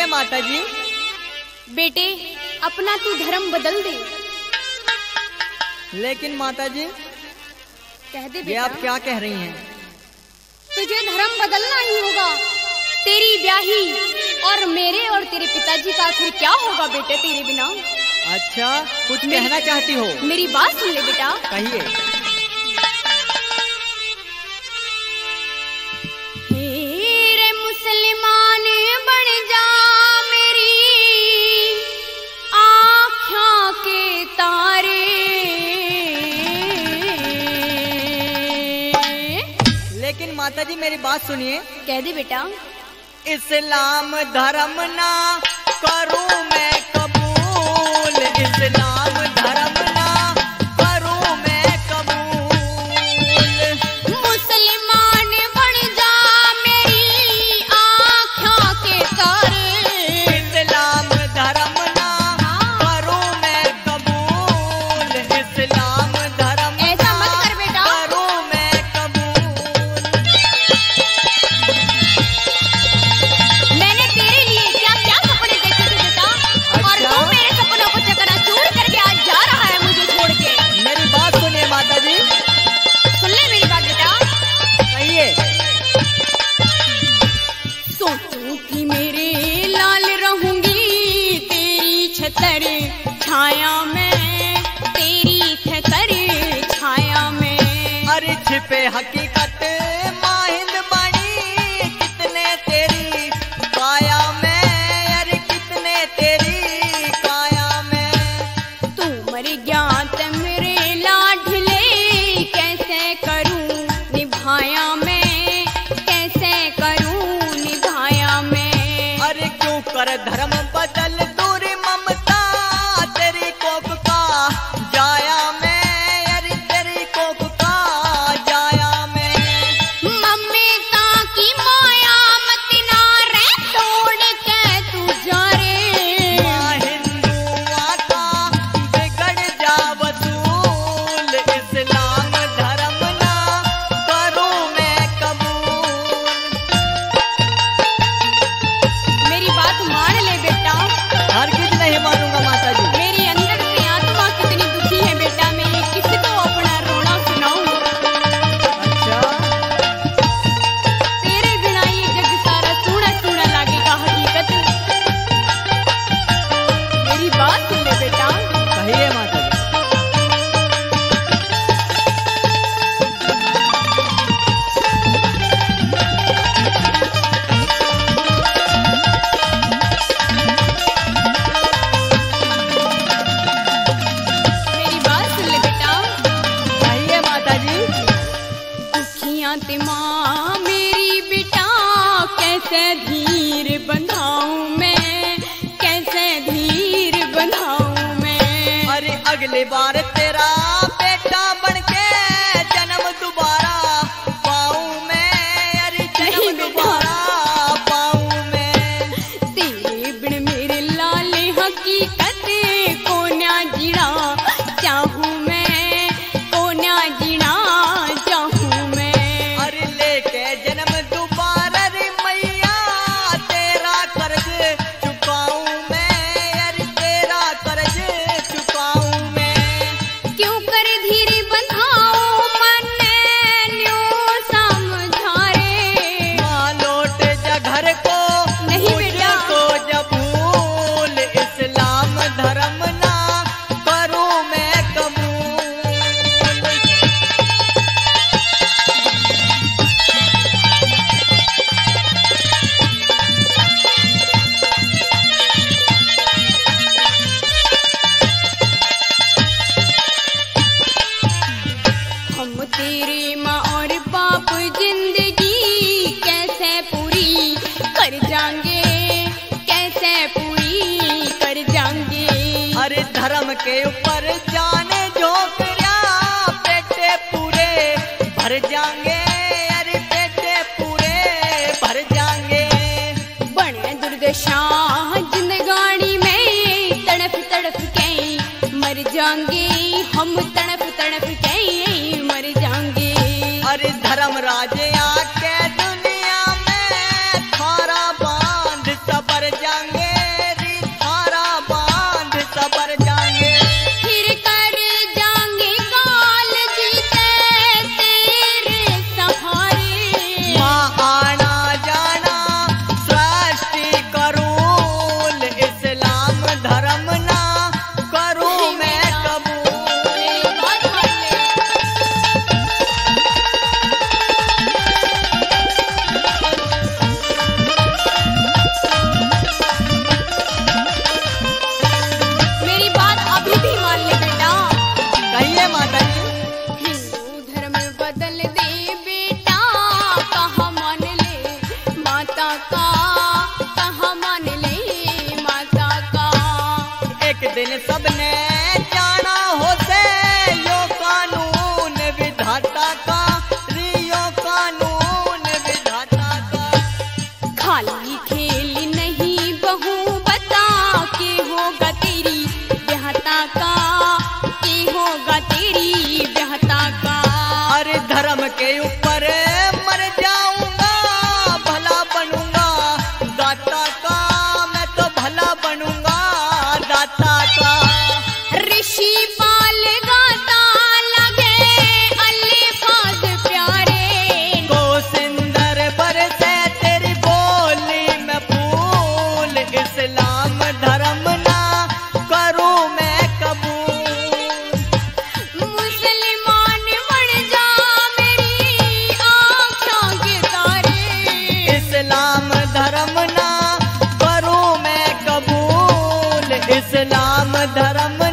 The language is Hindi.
कहिए माता जी। बेटे अपना तू धर्म बदल दे। लेकिन माता जी कह दे ये बेटा, आप क्या कह रही हैं? तुझे धर्म बदलना ही होगा। तेरी ब्याही और मेरे और तेरे पिताजी का आखिर क्या होगा बेटे तेरे बिना? अच्छा कुछ कहना चाहती हो? मेरी बात सुन ले बेटा। कहिए। रे मुसलमान बन जा मेरी आँखों के तारे। लेकिन माता जी मेरी बात सुनिए। कह दे बेटा। इस्लाम धर्म ना करूं मैं कबूल, इस्लाम धर्म ना करूं मैं कबूल। मुसलमान बन जा मेरी आँखों के तारे। इस्लाम धर्म ना करूं मैं कबूल, इस्लाम धर्म ऐसा मत कर बेटा। करूं मैं कबूल। मैंने तेरे लिए क्या क्या सपने देखे थे बेटा, और अच्छा? तू मेरे सपनों को चकनाचूर करके आज जा रहा है मुझे छोड़ के। मेरी बात सुनिए माता जी। सुन ले मेरी बात बेटा। कहिए। सोचूं कि मेरे लाल रहूंगी तेरी छतर छाया में, तेरी छतर छाया में। अरे छिपे हकीकत माहिंद बनी कितने तेरी काया में, अरे कितने तेरी काया में। तू मर गया त मेरे लाडले कैसे करूं निभाया मैं, कैसे करूं निभाया मैं। अरे क्यों कर धर्म बदल दूर ममता तेरी कोप का जाया में, अरे तेरी कोप का जाया में। ममता की माया मत ना रे तोड़ के तू जा रे। हिंदुआ का बिगड़ जा वसूल, इस्लाम धर्म ना करूं मैं कबूल। मेरी बात मान ले बेटा। हरगिज नहीं मानूंगा माता जी। मेरी अंदर से आत्मा कितनी दुखी है बेटा, मैं ये किसको अपना रोना सुनाऊं। अच्छा तेरे बिना ये जग सारा सूना सूना लागेगा हकीकत। मेरी बात सुन ले बेटा। कहिए माता जी। मेरी बात सुन ले बेटा। कहिए माता जी। दुखियां ते माँ मेरी बेटा कैसे धीर बंधाऊं मैं, कैसे धीर बंधाऊं मैं। अरे अगली बार तेरा बेटा बनके जन्म दोबारा पाऊं मैं, अरे नहीं जन्म बेटा। दोबारा पाऊं मैं। तेरे बिन मेरे लाले हकीकत को ना जीना चाहूं मैं, को ना जीना चाहूं मैं। अरे लेके जन्म दोबारा रे मैया तेरा कर्ज चुकाऊं मैं, अरे तेरा कर्ज चुकाऊं मैं। क्यों कर धीर बंधाऊं मन न्यू समझा रे। माँ लौट जा घर को नहीं बेटा। मुझको जब भूल, इस्लाम धर्म ना करूं मैं कबूल। हम तेरे माँ और बाप जिंदगी कैसे पूरी कर जाएंगे, कैसे पूरी कर जाएंगे। अरे धर्म के ऊपर जाने झोंकरिया पेटे पूरे भर जाएंगे, अरे पेटे पूरे भर जाएंगे। बने दुर्दशा जिंदगानी में तड़प तड़प के मर जाएंगे, हम तड़प तड़प के मर जाएंगे। अरे धर्मराज आके दुनिया में थारा बांध सबर जा जाएंगे, थारा बांध सबर जाएंगे। फिर कर जाएंगे काल जीते तेरे सहारे। माँ आना जाना सृष्टि करूल, इस्लाम धर्म ना करूँ मैं कबूल। मेरी बात अभी भी मान ले बेटा। कहिए माता जी। हिंदू धर्म बदल दे बेटा, कहाँ मान ले माता का, कहाँ मान ले माता का। एक दिन सबने जाना होते यो कानून विधाता का, रियो कानून विधाता का। खाली खेल नहीं बहू बता, के होगा तेरी ब्याहता का, के होगा तेरी ब्याहता का। अरे धर्म के ऊपर मर जाऊंगा, भला बनूंगा दाता का, मैं तो भला बनूंगा दाता का। ऋषि पाल गाता लगे अल्फाज प्यारे। को सिंदर बरसे तेरी बोली में फूल, इस्लाम धर्म ना करूँ मैं कबूल। मुसलमान बन जा मेरी आँखों के तारे। इस्लाम धर्म ना करूँ मैं कबूल, इस्लाम धर्म